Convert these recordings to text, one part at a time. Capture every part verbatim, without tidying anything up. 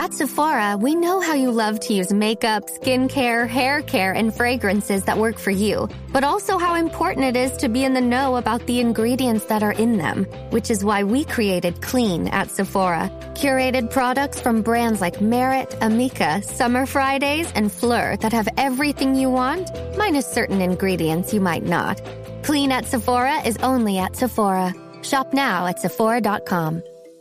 At Sephora, we know how you love to use makeup, skincare, hair care, and fragrances that work for you, but also how important it is to be in the know about the ingredients that are in them, which is why we created Clean at Sephora. Curated products from brands like Merit, Amika, Summer Fridays, and Fleur that have everything you want, minus certain ingredients you might not. Clean at Sephora is only at Sephora. Shop now at Sephora dot com.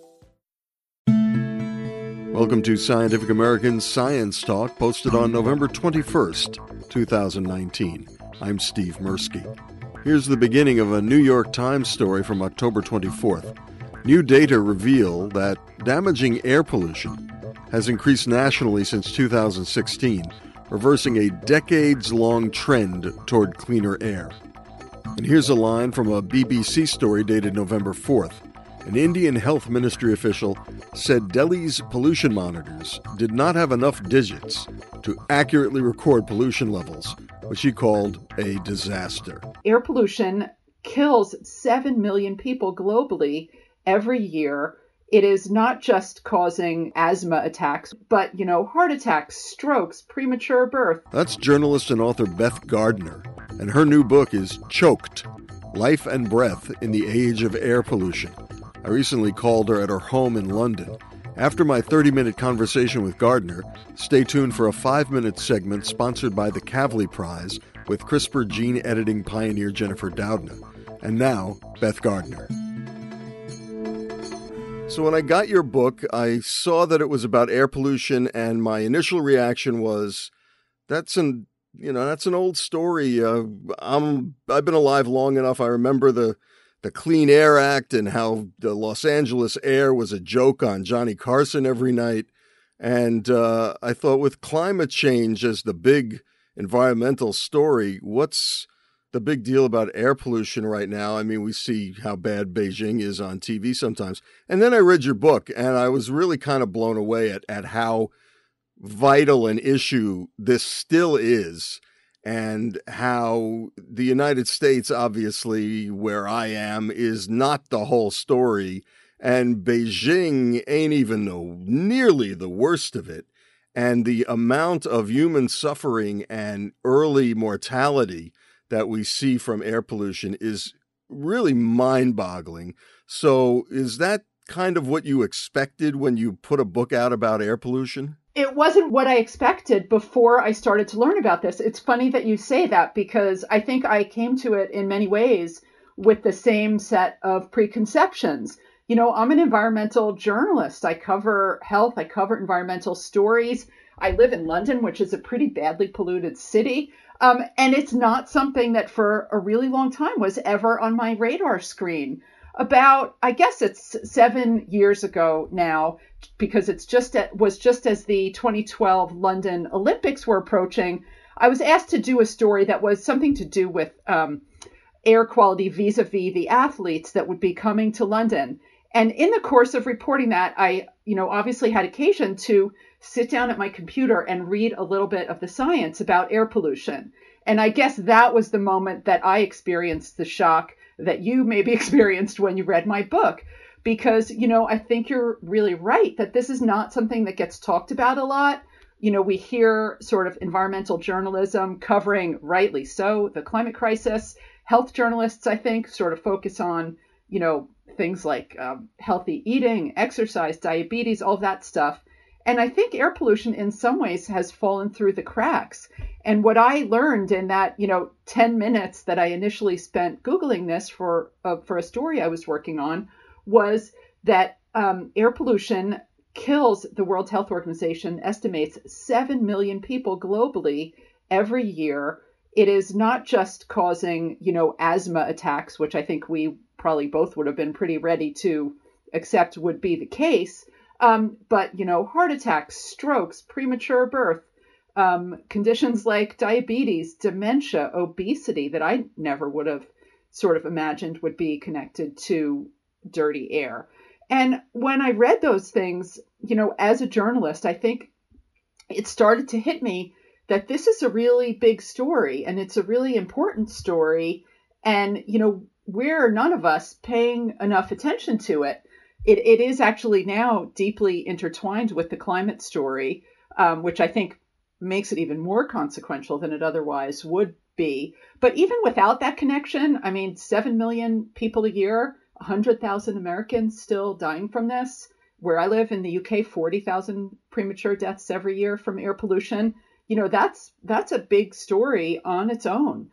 Welcome to Scientific American's Science Talk, posted on November twenty-first, twenty nineteen. I'm Steve Mirsky. Here's the beginning of a New York Times story from October twenty-fourth. New data reveal that damaging air pollution has increased nationally since two thousand sixteen, reversing a decades-long trend toward cleaner air. And here's a line from a B B C story dated November fourth. An Indian health ministry official said Delhi's pollution monitors did not have enough digits to accurately record pollution levels, which he called a disaster. Air pollution kills seven million people globally every year. It is not just causing asthma attacks, but, you know, heart attacks, strokes, premature birth. That's journalist and author Beth Gardner, and her new book is Choked: Life and Breath in the Age of Air Pollution. I recently called her at her home in London. After my thirty-minute conversation with Gardner, stay tuned for a five-minute segment sponsored by the Kavli Prize with CRISPR gene editing pioneer Jennifer Doudna. And now, Beth Gardner. So when I got your book, I saw that it was about air pollution, and my initial reaction was, that's an, you know, that's an old story. Uh, I'm, I've been alive long enough. I remember the the Clean Air Act and how the Los Angeles air was a joke on Johnny Carson every night. And uh, I thought, with climate change as the big environmental story, what's the big deal about air pollution right now? I mean, we see how bad Beijing is on T V sometimes. And then I read your book, and I was really kind of blown away at, at how vital an issue this still is, and how the United States, obviously, where I am, is not the whole story, and Beijing ain't even no, nearly the worst of it. And the amount of human suffering and early mortality that we see from air pollution is really mind-boggling. So is that kind of what you expected when you put a book out about air pollution? It wasn't what I expected before I started to learn about this. It's funny that you say that, because I think I came to it in many ways with the same set of preconceptions. You know, I'm an environmental journalist. I cover health. I cover environmental stories. I live in London, which is a pretty badly polluted city. Um, and it's not something that for a really long time was ever on my radar screen. About, I guess it's seven years ago now, because it's just at, was just as the twenty twelve London Olympics were approaching, I was asked to do a story that was something to do with um, air quality vis-a-vis the athletes that would be coming to London. And in the course of reporting that, I, you know, obviously had occasion to sit down at my computer and read a little bit of the science about air pollution. And I guess that was the moment that I experienced the shock that you maybe experienced when you read my book. Because, you know, I think you're really right that this is not something that gets talked about a lot. You know, we hear sort of environmental journalism covering, rightly so, the climate crisis. Health journalists, I think, sort of focus on, you know, things like um, healthy eating, exercise, diabetes, all that stuff. And I think air pollution in some ways has fallen through the cracks. And what I learned in that, you know, ten minutes that I initially spent Googling this for, uh, for a story I was working on was that um, air pollution kills, the World Health Organization estimates, seven million people globally every year. It is not just causing, you know, asthma attacks, which I think we probably both would have been pretty ready to accept would be the case. Um, but, you know, heart attacks, strokes, premature birth, um, conditions like diabetes, dementia, obesity that I never would have sort of imagined would be connected to dirty air. And when I read those things, you know, as a journalist, I think it started to hit me that this is a really big story and it's a really important story. And, you know, we're none of us paying enough attention to it. it, it is actually now deeply intertwined with the climate story, um, which I think makes it even more consequential than it otherwise would be. But even without that connection, I mean, seven million people a year, one hundred thousand Americans still dying from this. Where I live in the U K, forty thousand premature deaths every year from air pollution. You know, that's that's a big story on its own.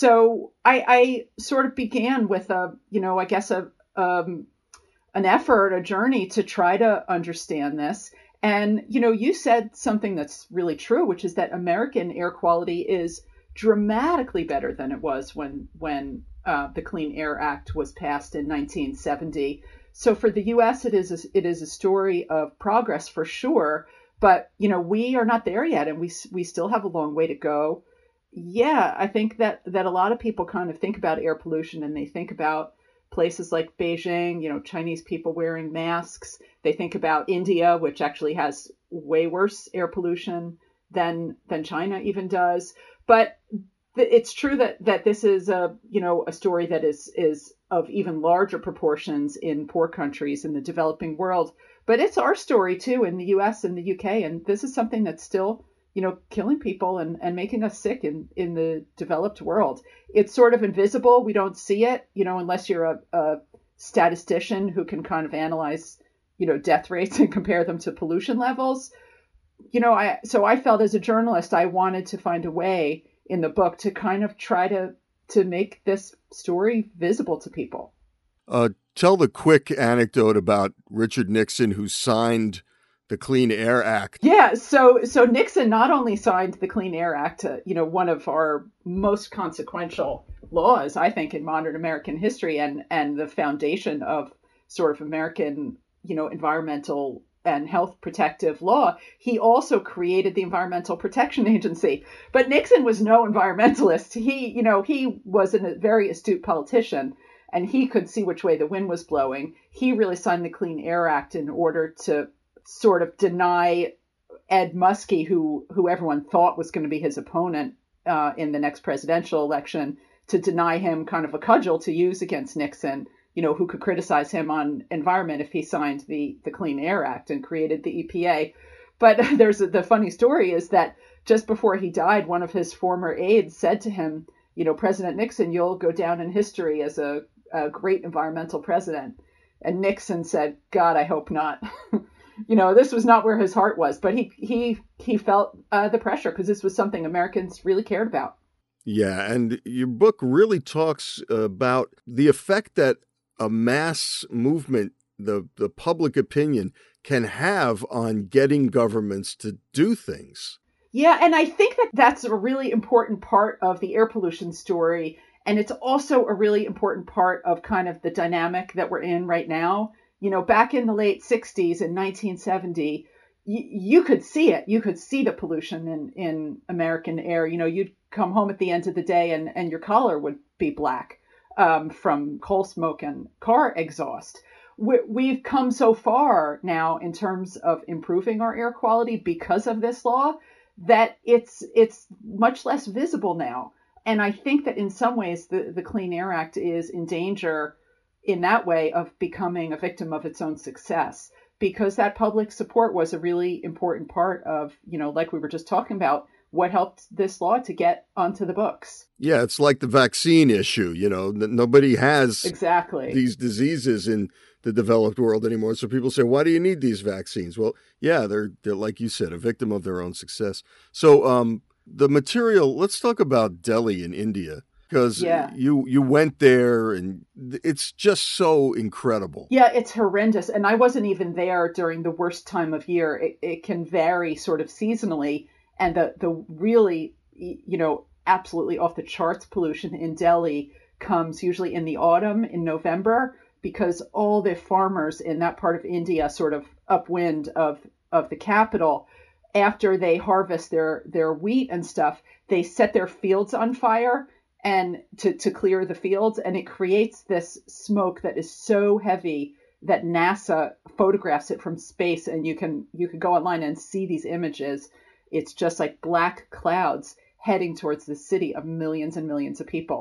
So I, I sort of began with a, you know, I guess a um, an effort, a journey to try to understand this. And, you know, you said something that's really true, which is that American air quality is dramatically better than it was when when uh, the Clean Air Act was passed in nineteen seventy. So for the U S, it is a, it is a story of progress for sure. But, you know, we are not there yet, and we we still have a long way to go. Yeah, I think that that a lot of people kind of think about air pollution, and they think about places like Beijing, you know, Chinese people wearing masks. They think about India, which actually has way worse air pollution than than China even does. But it's true that that this is a, you know, a story that is is of even larger proportions in poor countries in the developing world. But it's our story too in the U S and the U K, and this is something that's still, you know, killing people and, and making us sick in, in the developed world. It's sort of invisible. We don't see it, you know, unless you're a, a statistician who can kind of analyze, you know, death rates and compare them to pollution levels. You know, I so I felt as a journalist, I wanted to find a way in the book to kind of try to to make this story visible to people. Uh, tell the quick anecdote about Richard Nixon, who signed the Clean Air Act. Yeah, so so Nixon not only signed the Clean Air Act, uh, you know, one of our most consequential laws, I think, in modern American history, and and the foundation of sort of American, you know, environmental and health protective law. He also created the Environmental Protection Agency. But Nixon was no environmentalist. He, you know, he was a very astute politician, and he could see which way the wind was blowing. He really signed the Clean Air Act in order to sort of deny Ed Muskie, who who everyone thought was going to be his opponent uh, in the next presidential election, to deny him kind of a cudgel to use against Nixon, you know, who could criticize him on environment if he signed the, the Clean Air Act and created the E P A. But there's a, the funny story is that just before he died, one of his former aides said to him, you know, President Nixon, you'll go down in history as a, a great environmental president. And Nixon said, God, I hope not. You know, this was not where his heart was, but he he he felt uh, the pressure because this was something Americans really cared about. Yeah, and your book really talks about the effect that a mass movement, the the public opinion, can have on getting governments to do things. Yeah, and I think that that's a really important part of the air pollution story. And it's also a really important part of kind of the dynamic that we're in right now. You know, back in the late sixties in nineteen seventy, y- you could see it. You could see the pollution in, in American air. You know, you'd come home at the end of the day and, and your collar would be black um, from coal smoke and car exhaust. We, we've come so far now in terms of improving our air quality because of this law that it's it's much less visible now. And I think that in some ways the, the Clean Air Act is in danger in that way of becoming a victim of its own success, because that public support was a really important part of, you know, like we were just talking about, what helped this law to get onto the books. Yeah, it's like the vaccine issue, you know, nobody has exactly these diseases in the developed world anymore. So people say, why do you need these vaccines? Well, yeah, they're, they're like you said, a victim of their own success. So um, the material, let's talk about Delhi in India. Because yeah. you you went there and it's just so incredible. Yeah, it's horrendous. And I wasn't even there during the worst time of year. It, it can vary sort of seasonally. And the, the really, you know, absolutely off the charts pollution in Delhi comes usually in the autumn, in November, because all the farmers in that part of India, sort of upwind of, of the capital, after they harvest their, their wheat and stuff, they set their fields on fire and to, to clear the fields. And it creates this smoke that is so heavy that NASA photographs it from space. And you can you can go online and see these images. It's just like black clouds heading towards the city of millions and millions of people.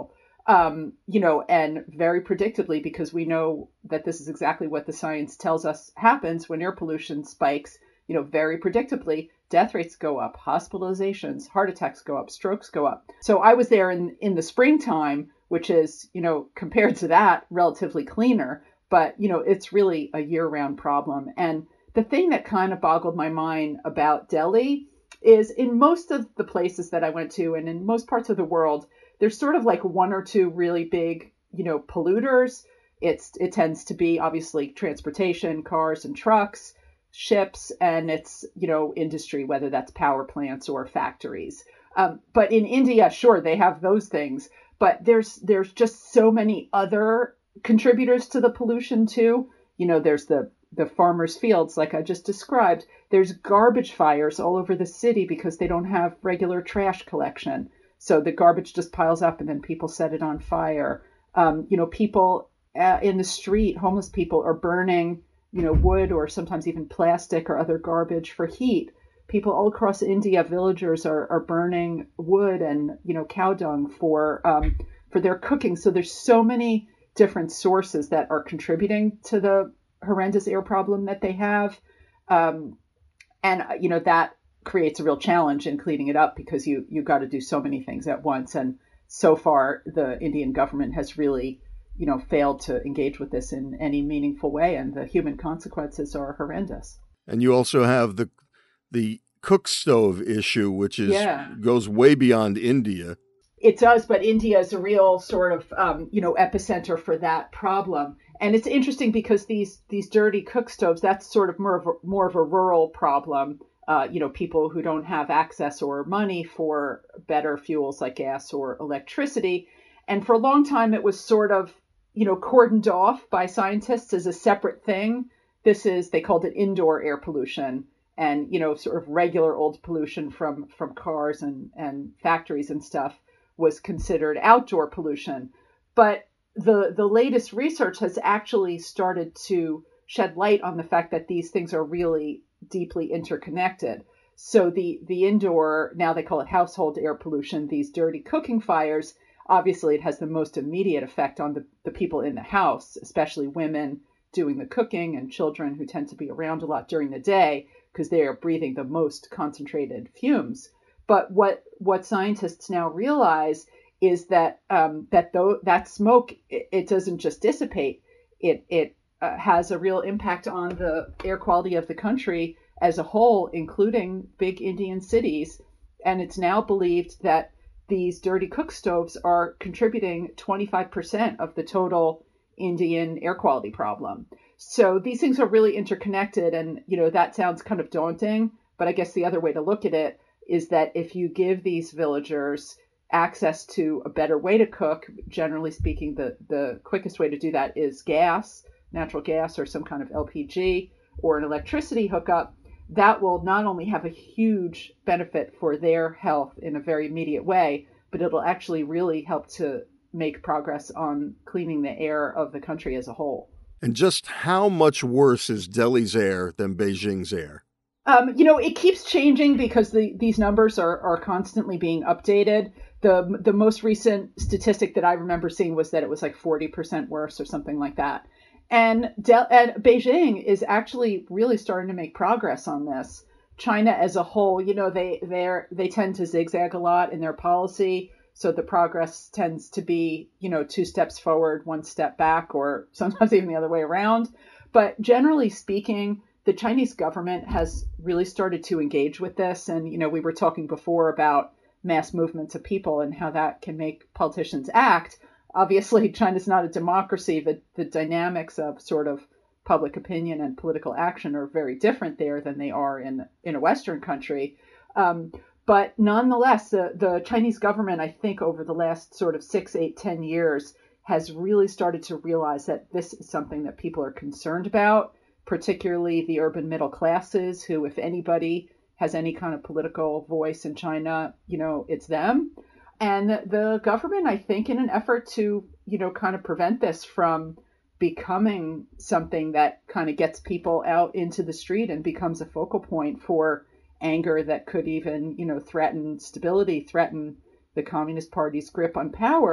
Um, you know, and very predictably, because we know that this is exactly what the science tells us happens when air pollution spikes, you know, very predictably, death rates go up, hospitalizations, heart attacks go up, strokes go up. So I was there in, in the springtime, which is, you know, compared to that, relatively cleaner, but, you know, it's really a year-round problem. And the thing that kind of boggled my mind about Delhi is in most of the places that I went to and in most parts of the world, there's sort of like one or two really big, you know, polluters. It's it tends to be obviously transportation, cars and trucks, ships, and it's, you know, industry, whether that's power plants or factories. Um, but in India, sure, they have those things, but there's there's just so many other contributors to the pollution too. You know, there's the the farmers' fields, like I just described. There's garbage fires all over the city because they don't have regular trash collection. So the garbage just piles up and then people set it on fire. Um, you know, people uh, in the street, homeless people are burning, you know, wood or sometimes even plastic or other garbage for heat. People all across India, villagers are, are burning wood and, you know, cow dung for um, for their cooking. So there's so many different sources that are contributing to the horrendous air problem that they have. Um, and, you know, that creates a real challenge in cleaning it up because you you got to do so many things at once. And so far, the Indian government has really, you know, failed to engage with this in any meaningful way, and the human consequences are horrendous. And you also have the the cook stove issue, which is yeah. goes way beyond India. It does, but India is a real sort of, um, you know, epicenter for that problem. And it's interesting because these these dirty cook stoves, that's sort of more of a, more of a rural problem. Uh, you know, people who don't have access or money for better fuels like gas or electricity. And for a long time, it was sort of, you know, cordoned off by scientists as a separate thing. This is, they called it indoor air pollution. And, you know, sort of regular old pollution from, from cars and, and factories and stuff was considered outdoor pollution. But the the latest research has actually started to shed light on the fact that these things are really deeply interconnected. So the the indoor, now they call it household air pollution, these dirty cooking fires, obviously it has the most immediate effect on the, the people in the house, especially women doing the cooking and children who tend to be around a lot during the day because they are breathing the most concentrated fumes. But what what scientists now realize is that um, that though that smoke, it, it doesn't just dissipate, it it uh, has a real impact on the air quality of the country as a whole, including big Indian cities. And it's now believed that these dirty cook stoves are contributing twenty-five percent of the total Indian air quality problem. So these things are really interconnected. And, you know, that sounds kind of daunting, but I guess the other way to look at it is that if you give these villagers access to a better way to cook, generally speaking, the, the quickest way to do that is gas, natural gas, or some kind of L P G or an electricity hookup. That will not only have a huge benefit for their health in a very immediate way, but it'll actually really help to make progress on cleaning the air of the country as a whole. And just how much worse is Delhi's air than Beijing's air? Um, you know, it keeps changing because the, these numbers are, are constantly being updated. The the most recent statistic that I remember seeing was that it was like forty percent worse or something like that. And, Del- and Beijing is actually really starting to make progress on this. China as a whole, you know, they they they tend to zigzag a lot in their policy. So the progress tends to be, you know, two steps forward, one step back, or sometimes even the other way around. But generally speaking, the Chinese government has really started to engage with this. And, you know, we were talking before about mass movements of people and how that can make politicians act. Obviously, China's not a democracy. The, the dynamics of sort of public opinion and political action are very different there than they are in, in a Western country. Um, but nonetheless, the, the Chinese government, I think over the last sort of six, eight, ten years, has really started to realize that this is something that people are concerned about, particularly the urban middle classes, who, if anybody has any kind of political voice in China, you know, it's them. And the government, I think, in an effort to, you know, kind of prevent this from becoming something that kind of gets people out into the street and becomes a focal point for anger that could even, you know, threaten stability, threaten the Communist Party's grip on power,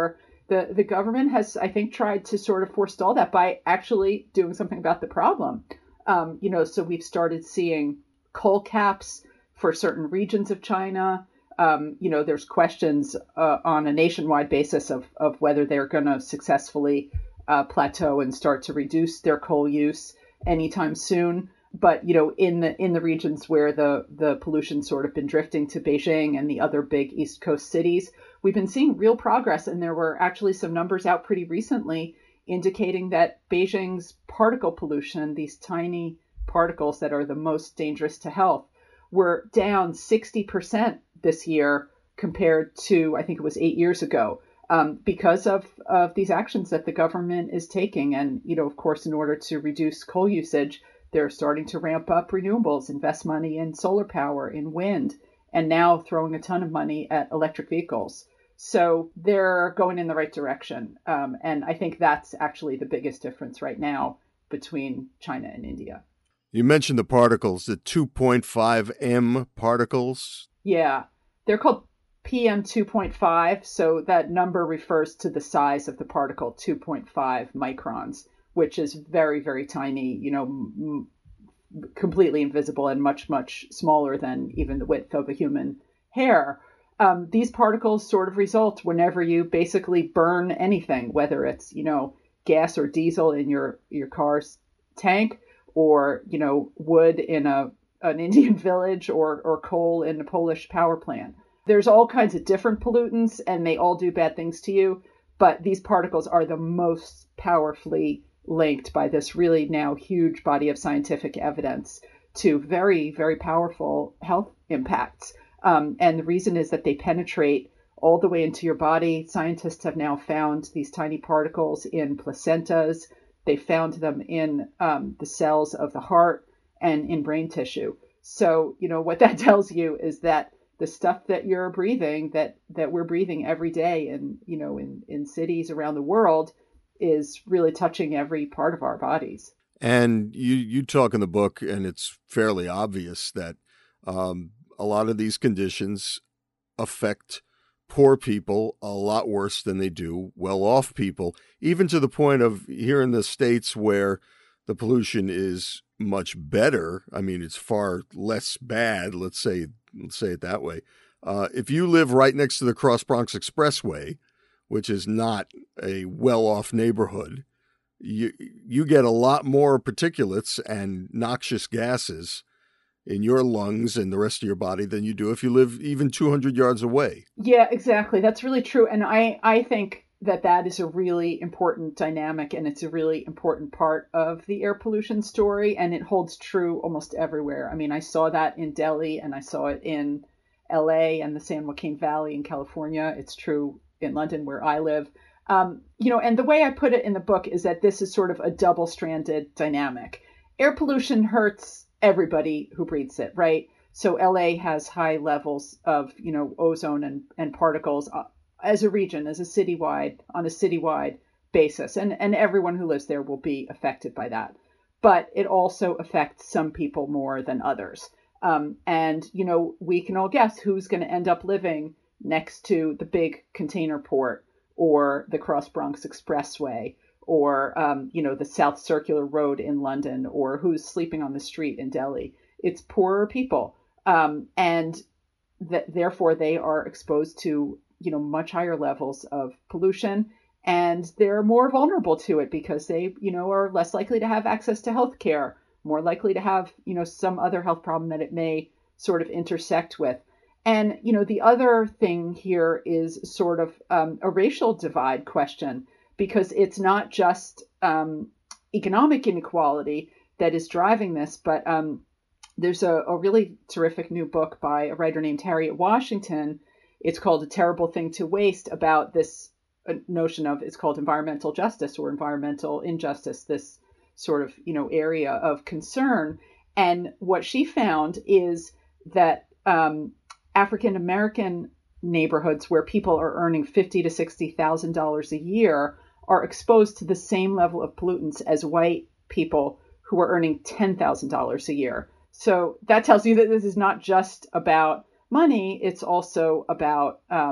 the, the government has, I think, tried to sort of forestall that by actually doing something about the problem. Um, you know, so we've started seeing coal caps for certain regions of China. Um, you know, there's questions uh, on a nationwide basis of, of whether they're going to successfully uh, plateau and start to reduce their coal use anytime soon. But, you know, in the in the regions where the, the pollution's sort of been drifting to Beijing and the other big East Coast cities, we've been seeing real progress. And there were actually some numbers out pretty recently indicating that Beijing's particle pollution, these tiny particles that are the most dangerous to health, were down sixty percent this year compared to, I think it was eight years ago, um, because of, of these actions that the government is taking. And, you know, of course, in order to reduce coal usage, they're starting to ramp up renewables, invest money in solar power, in wind, and now throwing a ton of money at electric vehicles. So they're going in the right direction. Um, and I think that's actually the biggest difference right now between China and India. You mentioned the particles, the two point five M particles. Yeah, they're called P M two point five. So that number refers to the size of the particle, two point five microns, which is very, very tiny, you know, m- completely invisible and much, much smaller than even the width of a human hair. Um, these particles sort of result whenever you basically burn anything, whether it's, you know, gas or diesel in your, your car's tank, or, you know, wood in a an Indian village, or, or coal in a Polish power plant. There's all kinds of different pollutants, and they all do bad things to you. But these particles are the most powerfully linked by this really now huge body of scientific evidence to very, very powerful health impacts. Um, and the reason is that they penetrate all the way into your body. Scientists have now found these tiny particles in placentas. They found them in um, the cells of the heart and in brain tissue. So, you know, what that tells you is that the stuff that you're breathing, that that we're breathing every day in, you know, in, in cities around the world, is really touching every part of our bodies. And you, you talk in the book, and it's fairly obvious that um, a lot of these conditions affect poor people a lot worse than they do well-off people, even to the point of here in the States where the pollution is much better. I mean, it's far less bad, let's say, let's say it that way. Uh, if you live right next to the Cross Bronx Expressway, which is not a well-off neighborhood, you you get a lot more particulates and noxious gases in your lungs and the rest of your body than you do if you live even two hundred yards away. Yeah, exactly. That's really true. And I, I think that that is a really important dynamic, and it's a really important part of the air pollution story. And it holds true almost everywhere. I mean, I saw that in Delhi, and I saw it in L A and the San Joaquin Valley in California. It's true in London, where I live. Um, you know, and the way I put it in the book is that this is sort of a double-stranded dynamic. Air pollution hurts everybody who breathes it, right? So L A has high levels of, you know, ozone and, and particles uh, as a region, as a citywide, on a citywide basis. And, and everyone who lives there will be affected by that. But it also affects some people more than others. Um, and, you know, we can all guess who's going to end up living next to the big container port, or the Cross Bronx Expressway, or, um, you know, the South Circular Road in London, or who's sleeping on the street in Delhi. It's poorer people. Um, and th- therefore they are exposed to, you know, much higher levels of pollution, and they're more vulnerable to it because they, you know, are less likely to have access to health care, more likely to have, you know, some other health problem that it may sort of intersect with. And, you know, the other thing here is sort of um, a racial divide question, because it's not just um, economic inequality that is driving this, but um, there's a, a really terrific new book by a writer named Harriet Washington. It's called A Terrible Thing to Waste, about this notion of, it's called environmental justice or environmental injustice, this sort of, you know, area of concern. And what she found is that um, African American neighborhoods where people are earning fifty to sixty thousand dollars a year are exposed to the same level of pollutants as white people who are earning ten thousand dollars a year. So that tells you that this is not just about money. It's also about, um,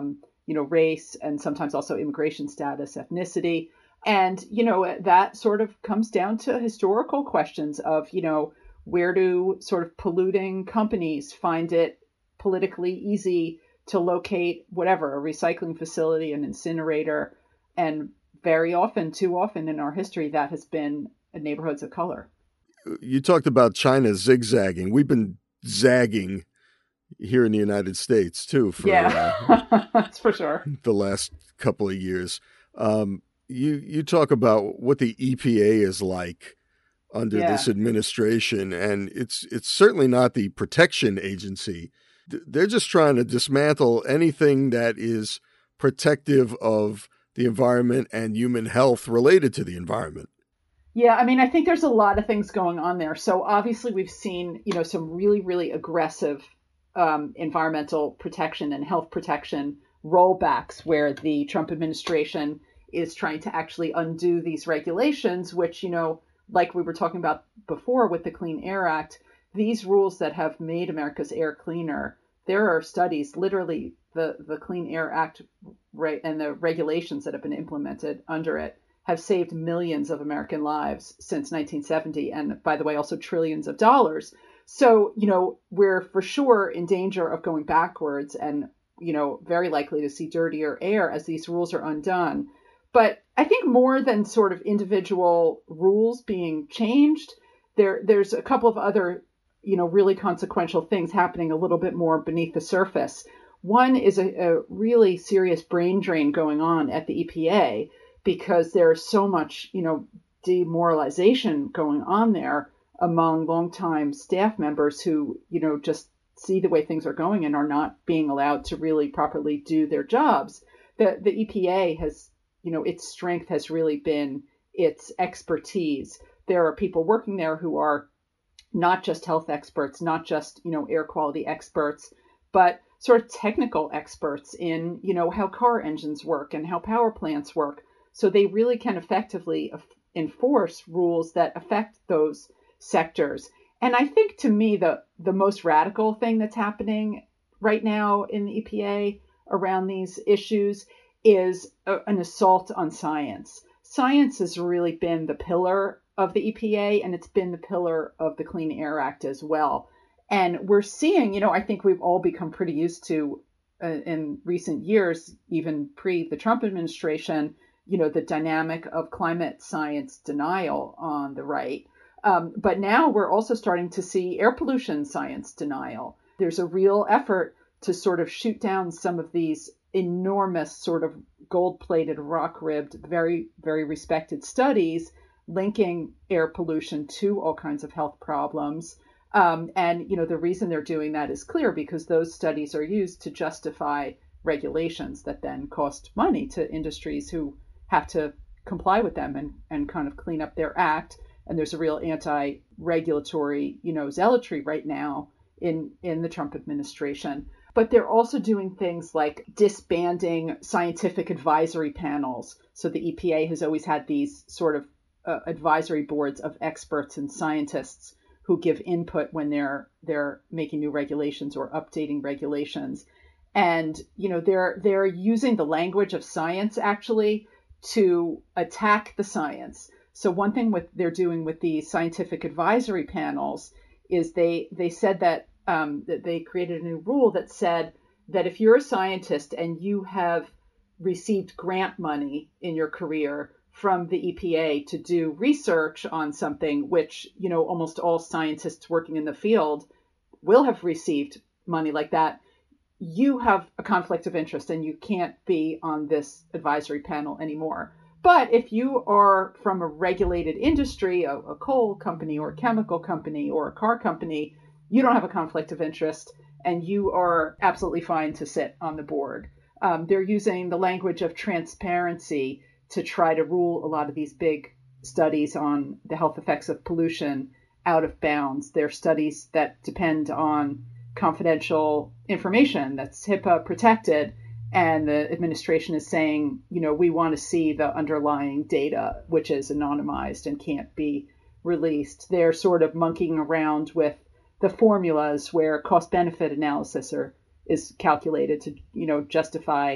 you know, race and sometimes also immigration status, ethnicity. And, you know, that sort of comes down to historical questions of, you know, where do sort of polluting companies find it politically easy to locate whatever, a recycling facility, an incinerator. And very often, too often in our history, that has been neighborhoods of color. You talked about China zigzagging. We've been zagging here in the United States, too, for yeah, uh, that's for sure. the last couple of years. Um, you, you talk about what the E P A is like under yeah. this administration, and it's it's certainly not the protection agency. They're just trying to dismantle anything that is protective of the environment and human health related to the environment. Yeah, I mean, I think there's a lot of things going on there. So obviously we've seen, you know, some really, really aggressive um, environmental protection and health protection rollbacks where the Trump administration is trying to actually undo these regulations, which, you know, like we were talking about before with the Clean Air Act, these rules that have made America's air cleaner, there are studies, literally the, the Clean Air Act right, and the regulations that have been implemented under it have saved millions of American lives since nineteen seventy. And by the way, also trillions of dollars. So, you know, we're for sure in danger of going backwards and, you know, very likely to see dirtier air as these rules are undone. But I think more than sort of individual rules being changed, there there's a couple of other, you know, really consequential things happening a little bit more beneath the surface. One is a, a really serious brain drain going on at the E P A because there's so much, you know, demoralization going on there among longtime staff members who, you know, just see the way things are going and are not being allowed to really properly do their jobs. The the E P A has, you know, its strength has really been its expertise. There are people working there who are not just health experts, not just, you know, air quality experts, but sort of technical experts in, you know, how car engines work and how power plants work. So they really can effectively enforce rules that affect those sectors. And I think to me, the, the most radical thing that's happening right now in the E P A around these issues is a, an assault on science. Science has really been the pillar of the E P A, and it's been the pillar of the Clean Air Act as well. And we're seeing, you know, I think we've all become pretty used to uh, in recent years, even pre the Trump administration, you know, the dynamic of climate science denial on the right. Um, but now we're also starting to see air pollution science denial. There's a real effort to sort of shoot down some of these enormous sort of gold-plated, rock-ribbed, very, very respected studies linking air pollution to all kinds of health problems. Um, and, you know, the reason they're doing that is clear because those studies are used to justify regulations that then cost money to industries who have to comply with them and, and kind of clean up their act. And there's a real anti-regulatory, you know, zealotry right now in, in the Trump administration. But they're also doing things like disbanding scientific advisory panels. So the E P A has always had these sort of uh, advisory boards of experts and scientists who give input when they're they're making new regulations or updating regulations. And, you know, they're they're using the language of science actually to attack the science. So one thing with they're doing with the scientific advisory panels is they they said that um, that they created a new rule that said that if you're a scientist and you have received grant money in your career from the E P A to do research on something, which, you know, almost all scientists working in the field will have received money like that, you have a conflict of interest and you can't be on this advisory panel anymore. But if you are from a regulated industry, a, a coal company or a chemical company or a car company, you don't have a conflict of interest and you are absolutely fine to sit on the board. Um, they're using the language of transparency to try to rule a lot of these big studies on the health effects of pollution out of bounds. They're studies that depend on confidential information that's HIPAA protected. And the administration is saying, you know, we want to see the underlying data, which is anonymized and can't be released. They're sort of monkeying around with the formulas where cost benefit analysis are, is calculated to, you know, justify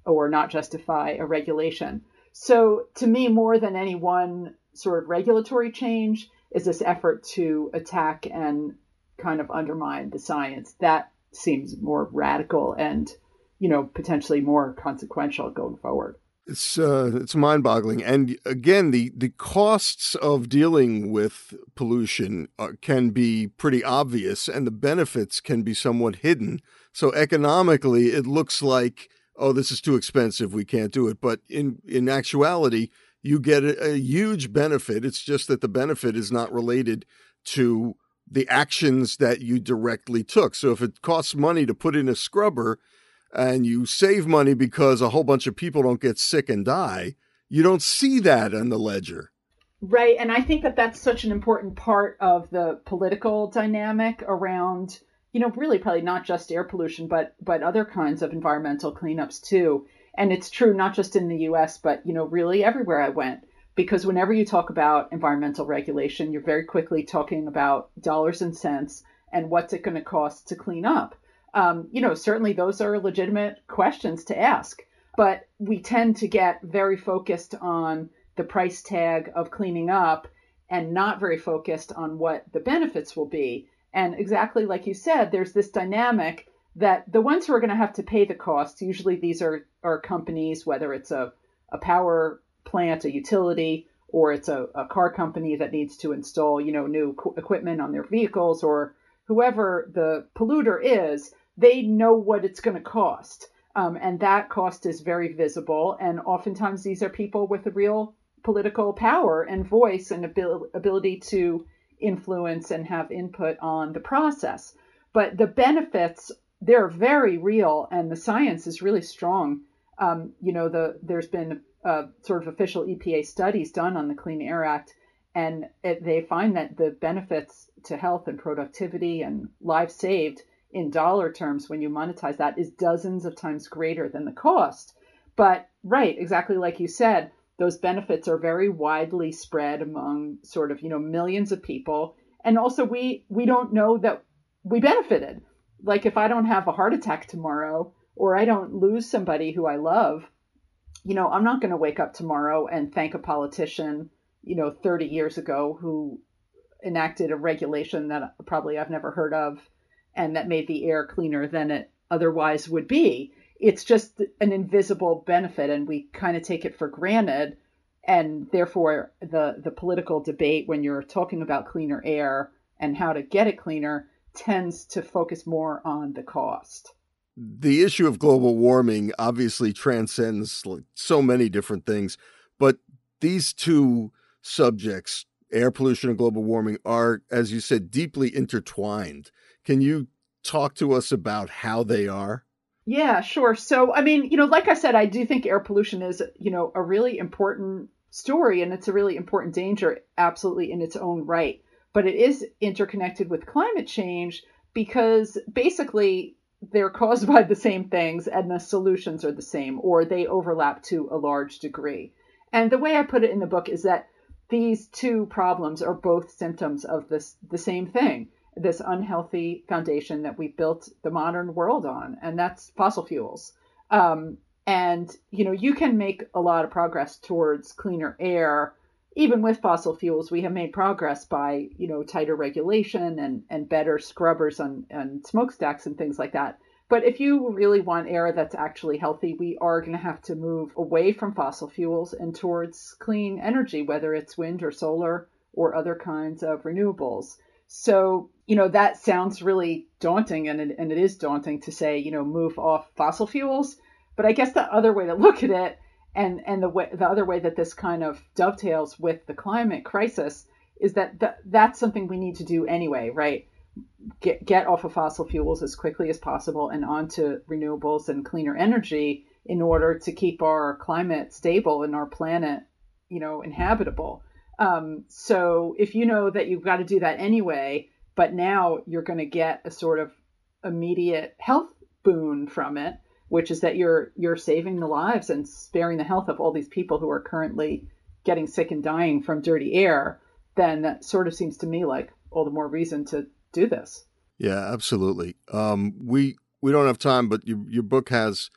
or not justify a regulation. So to me, more than any one sort of regulatory change is this effort to attack and kind of undermine the science. That seems more radical and, you know, potentially more consequential going forward. It's uh, it's mind-boggling, and again, the the costs of dealing with pollution are, can be pretty obvious, and the benefits can be somewhat hidden. So economically, it looks like, oh, this is too expensive, we can't do it. But in in actuality, you get a, a huge benefit. It's just that the benefit is not related to the actions that you directly took. So if it costs money to put in a scrubber, and you save money because a whole bunch of people don't get sick and die, you don't see that on the ledger. Right. And I think that that's such an important part of the political dynamic around, you know, really probably not just air pollution, but but other kinds of environmental cleanups too. And it's true not just in the U S, but, you know, really everywhere I went. Because whenever you talk about environmental regulation, you're very quickly talking about dollars and cents and what's it going to cost to clean up. Um, you know, certainly those are legitimate questions to ask, but we tend to get very focused on the price tag of cleaning up and not very focused on what the benefits will be. And exactly like you said, there's this dynamic that the ones who are going to have to pay the costs, usually these are, are companies, whether it's a, a power plant, a utility, or it's a, a car company that needs to install, you know, new qu- equipment on their vehicles, or whoever the polluter is, they know what it's going to cost. Um, and that cost is very visible. And oftentimes these are people with a real political power and voice and abil- ability to influence and have input on the process. But the benefits, they're very real, and the science is really strong. Um, you know, the there's been uh, sort of official E P A studies done on the Clean Air Act, and it, they find that the benefits to health and productivity and lives saved in dollar terms, when you monetize that, is dozens of times greater than the cost. But right, exactly like you said, those benefits are very widely spread among sort of, you know, millions of people. And also we we don't know that we benefited. Like if I don't have a heart attack tomorrow, or I don't lose somebody who I love, you know, I'm not going to wake up tomorrow and thank a politician, you know, thirty years ago who enacted a regulation that probably I've never heard of, and that made the air cleaner than it otherwise would be. It's just an invisible benefit, and we kind of take it for granted. And therefore, the, the political debate when you're talking about cleaner air and how to get it cleaner tends to focus more on the cost. The issue of global warming obviously transcends like so many different things, but these two subjects, air pollution and global warming, are, as you said, deeply intertwined. Can you talk to us about how they are? Yeah, sure. So, I mean, you know, like I said, I do think air pollution is, you know, a really important story, and it's a really important danger, absolutely in its own right. But it is interconnected with climate change because basically they're caused by the same things and the solutions are the same, or they overlap to a large degree. And the way I put it in the book is that these two problems are both symptoms of this the same thing, this unhealthy foundation that we built the modern world on, and that's fossil fuels. Um, and, you know, you can make a lot of progress towards cleaner air. Even with fossil fuels, we have made progress by, you know, tighter regulation and, and better scrubbers on, on smokestacks and things like that. But if you really want air that's actually healthy, we are going to have to move away from fossil fuels and towards clean energy, whether it's wind or solar or other kinds of renewables. So, you know, that sounds really daunting, and it, and it is daunting to say, you know, move off fossil fuels. But I guess the other way to look at it, and, and the way, the other way that this kind of dovetails with the climate crisis, is that th- that's something we need to do anyway, right? Get, get off of fossil fuels as quickly as possible and onto renewables and cleaner energy in order to keep our climate stable and our planet, you know, inhabitable. Um, so if you know that you've got to do that anyway, but now you're going to get a sort of immediate health boon from it, which is that you're you're saving the lives and sparing the health of all these people who are currently getting sick and dying from dirty air, then that sort of seems to me like all the more reason to do this. Yeah, absolutely. Um, we we don't have time, but your your book has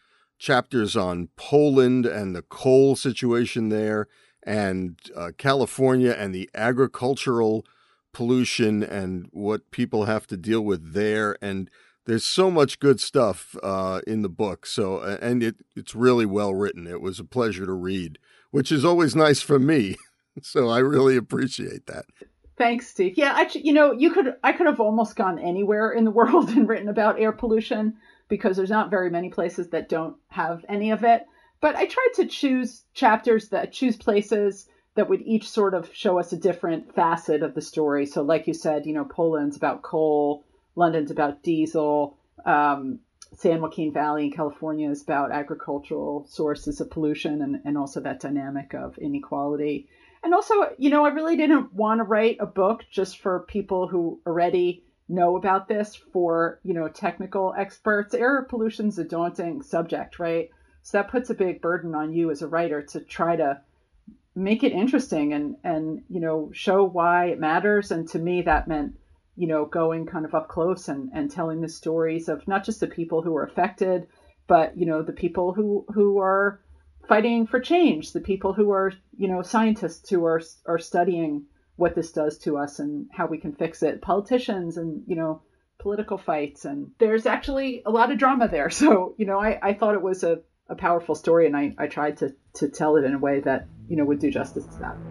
chapters on Poland and the coal situation there, and uh, California and the agricultural pollution and what people have to deal with there. And there's so much good stuff uh, in the book. So, and it, it's really well written. It was a pleasure to read, which is always nice for me. So I really appreciate that. Thanks, Steve. Yeah, I, you know, you could, I could have almost gone anywhere in the world and written about air pollution, because there's not very many places that don't have any of it. But I tried to choose chapters that choose places that would each sort of show us a different facet of the story. So like you said, you know, Poland's about coal, London's about diesel, um, San Joaquin Valley in California is about agricultural sources of pollution, and, and also that dynamic of inequality. And also, you know, I really didn't want to write a book just for people who already know about this, for, you know, technical experts. Air pollution's a daunting subject, right? So that puts a big burden on you as a writer to try to make it interesting and, and, you know, show why it matters. And to me, that meant, you know, going kind of up close and, and telling the stories of not just the people who are affected, but, you know, the people who, who are fighting for change, the people who are, you know, scientists who are, are studying what this does to us and how we can fix it, politicians and, you know, political fights. And there's actually a lot of drama there. So, you know, I, I thought it was a, a powerful story, and I, I tried to, to tell it in a way that, you know, would do justice to that.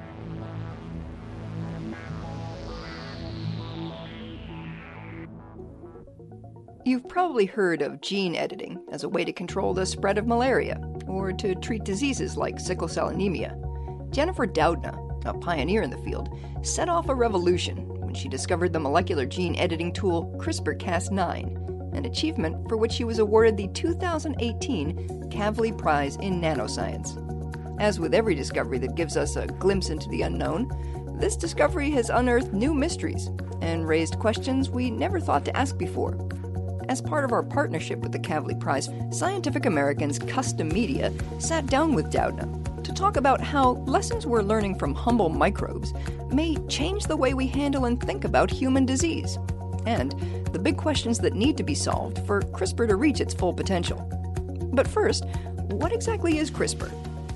You've probably heard of gene editing as a way to control the spread of malaria or to treat diseases like sickle cell anemia. Jennifer Doudna, a pioneer in the field, set off a revolution when she discovered the molecular gene editing tool CRISPR Cas nine, an achievement for which she was awarded the two thousand eighteen Kavli Prize in Nanoscience. As with every discovery that gives us a glimpse into the unknown, this discovery has unearthed new mysteries and raised questions we never thought to ask before. As part of our partnership with the Kavli Prize, Scientific American's Custom Media sat down with Doudna to talk about how lessons we're learning from humble microbes may change the way we handle and think about human disease, and the big questions that need to be solved for CRISPR to reach its full potential. But first, what exactly is CRISPR?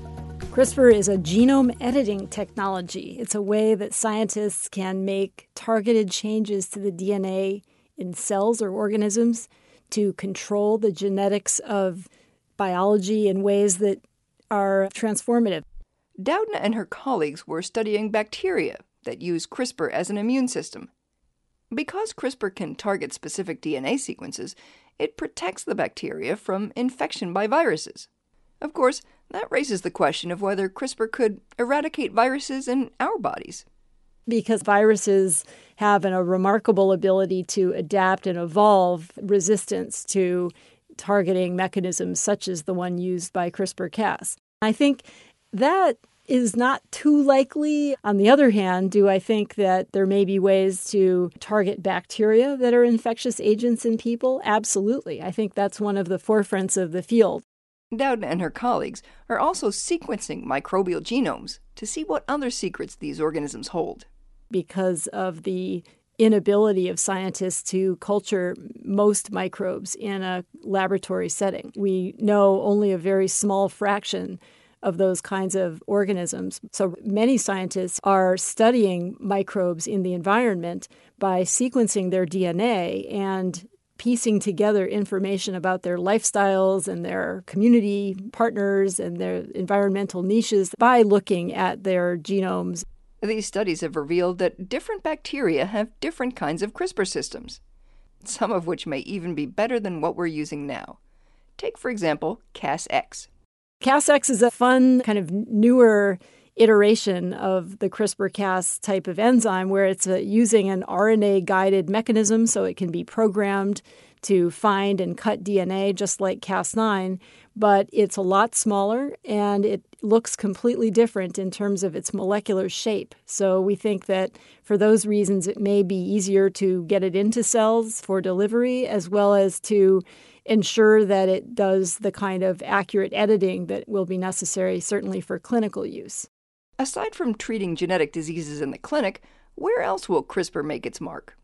CRISPR is a genome editing technology. It's a way that scientists can make targeted changes to the D N A in cells or organisms to control the genetics of biology in ways that are transformative. Doudna and her colleagues were studying bacteria that use CRISPR as an immune system. Because CRISPR can target specific D N A sequences, it protects the bacteria from infection by viruses. Of course, that raises the question of whether CRISPR could eradicate viruses in our bodies. Because viruses have an, a remarkable ability to adapt and evolve resistance to targeting mechanisms such as the one used by CRISPR Cas. I think that is not too likely. On the other hand, do I think that there may be ways to target bacteria that are infectious agents in people? Absolutely. I think that's one of the forefronts of the field. Doudna and her colleagues are also sequencing microbial genomes to see what other secrets these organisms hold. Because of the inability of scientists to culture most microbes in a laboratory setting, we know only a very small fraction of those kinds of organisms. So many scientists are studying microbes in the environment by sequencing their D N A and piecing together information about their lifestyles and their community partners and their environmental niches by looking at their genomes. These studies have revealed that different bacteria have different kinds of CRISPR systems, some of which may even be better than what we're using now. Take, for example, Cas-X. Cas-X is a fun, kind of newer iteration of the CRISPR-Cas type of enzyme where it's uh, using an R N A-guided mechanism so it can be programmed to find and cut D N A just like Cas nine, but it's a lot smaller and it looks completely different in terms of its molecular shape. So we think that for those reasons it may be easier to get it into cells for delivery as well as to ensure that it does the kind of accurate editing that will be necessary certainly for clinical use. Aside from treating genetic diseases in the clinic, where else will CRISPR make its mark?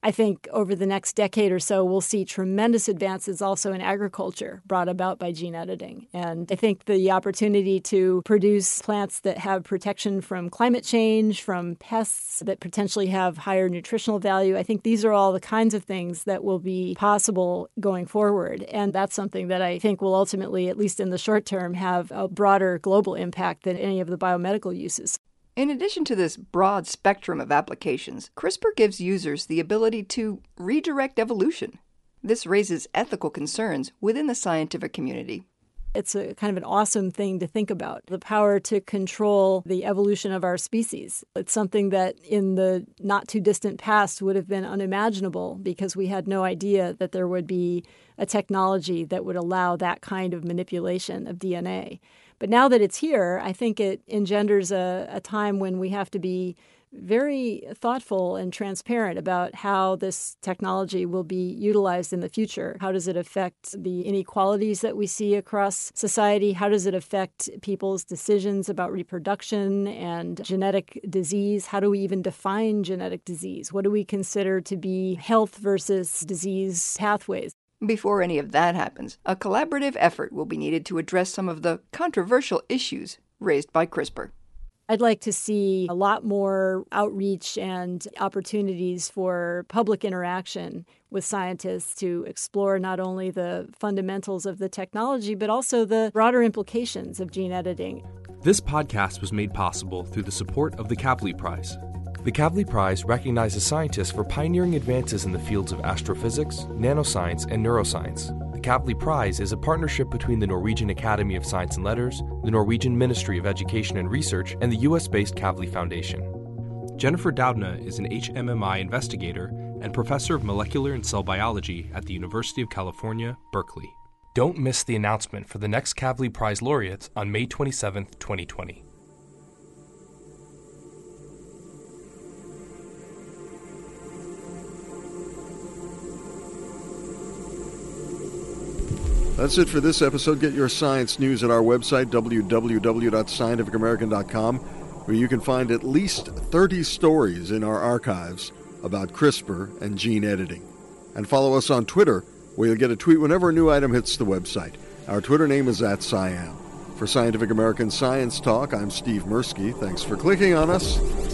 I think over the next decade or so, we'll see tremendous advances also in agriculture brought about by gene editing. And I think the opportunity to produce plants that have protection from climate change, from pests, that potentially have higher nutritional value, I think these are all the kinds of things that will be possible going forward. And that's something that I think will ultimately, at least in the short term, have a broader global impact than any of the biomedical uses. In addition to this broad spectrum of applications, CRISPR gives users the ability to redirect evolution. This raises ethical concerns within the scientific community. It's a kind of an awesome thing to think about, the power to control the evolution of our species. It's something that in the not too distant past would have been unimaginable because we had no idea that there would be a technology that would allow that kind of manipulation of D N A. But now that it's here, I think it engenders a, a time when we have to be very thoughtful and transparent about how this technology will be utilized in the future. How does it affect the inequalities that we see across society? How does it affect people's decisions about reproduction and genetic disease? How do we even define genetic disease? What do we consider to be health versus disease pathways? Before any of that happens, a collaborative effort will be needed to address some of the controversial issues raised by CRISPR. I'd like to see a lot more outreach and opportunities for public interaction with scientists to explore not only the fundamentals of the technology, but also the broader implications of gene editing. This podcast was made possible through the support of the Kavli Prize. The Kavli Prize recognizes scientists for pioneering advances in the fields of astrophysics, nanoscience, and neuroscience. The Kavli Prize is a partnership between the Norwegian Academy of Science and Letters, the Norwegian Ministry of Education and Research, and the U S-based Kavli Foundation. Jennifer Doudna is an H M M I investigator and professor of molecular and cell biology at the University of California, Berkeley. Don't miss the announcement for the next Kavli Prize laureates on May twenty-seventh, twenty twenty. That's it for this episode. Get your science news at our website, w w w dot scientific american dot com, where you can find at least thirty stories in our archives about CRISPR and gene editing. And follow us on Twitter, where you'll get a tweet whenever a new item hits the website. Our Twitter name is at SciAm. For Scientific American Science Talk, I'm Steve Mirsky. Thanks for clicking on us.